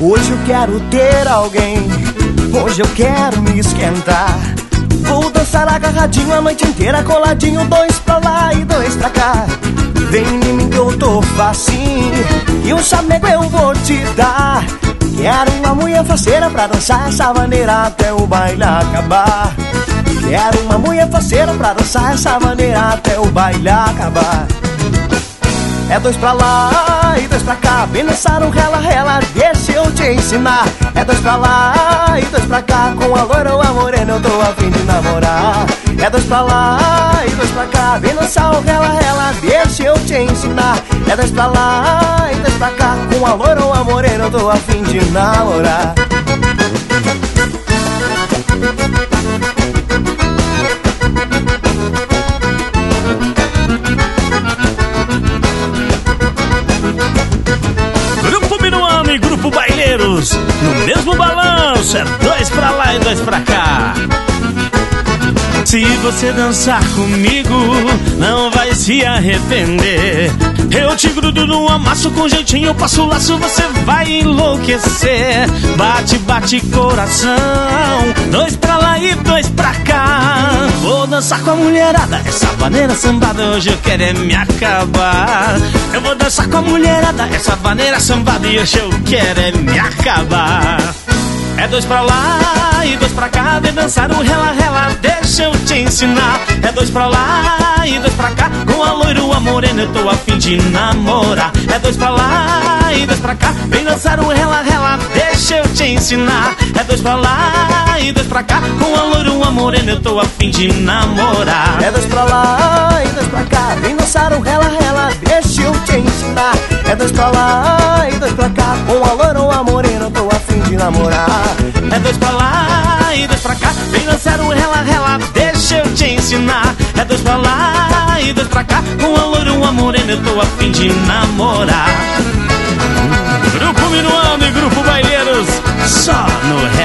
Hoje eu quero ter alguém, hoje eu quero me esquentar. Vou dançar agarradinho a noite inteira, coladinho, 2 pra lá e 2 pra cá. Vem em mim que eu tô facinho e um chamego eu vou te dar. Quero uma mulher faceira pra dançar essa maneira até o baile acabar. Quero uma mulher faceira pra dançar essa maneira até o baile acabar. É 2 pra lá e 2 pra cá, vem dançar um rela-rela, deixa eu te ensinar. É 2 pra lá e 2 pra cá, com a loira ou a morena eu tô a fim de namorar. É 2 pra lá e 2 pra cá, vem dançar um rela-rela, deixa eu te ensinar. É 2 pra lá e 2 pra cá, com a loira ou a morena eu tô a fim de namorar. Grupo Minuano e Grupo Baileiros, no mesmo balanço, é 2 pra lá e 2 pra cá. Se você dançar comigo, não vai se arrepender. Eu te grudo no amasso, com jeitinho eu passo o laço, você vai enlouquecer. Bate, bate coração, 2 pra lá e 2 pra cá. Vou dançar com a mulherada, essa vaneira sambada, hoje eu quero é me acabar. Eu vou dançar com a mulherada, essa vaneira sambada, e hoje eu quero é me acabar. É 2 pra lá e 2 pra cá, vem dançar um rela-rela, deixa eu te ensinar. É 2 pra lá e 2 pra cá, com a loira ou a morena eu tô a fim de namorar. É 2 pra lá e 2 pra cá, vem dançar um rela-rela, deixa eu te ensinar. É 2 pra lá e 2 pra cá, com a loira ou a morena eu tô a fim de namorar. É 2 pra lá e 2 pra cá, vem dançar um rela-rela, deixa eu te ensinar. É 2 pra lá e 2 pra cá, com a loira ou a morena eu tô a fim de namorar. É 2 pra lá e 2 pra cá, vem dançar um rela-rela, deixa eu te ensinar. É 2 pra lá e 2 pra cá, com a loira ou a morena eu tô a fim de namorar. Grupo Minuano e Grupo Baileiros, só no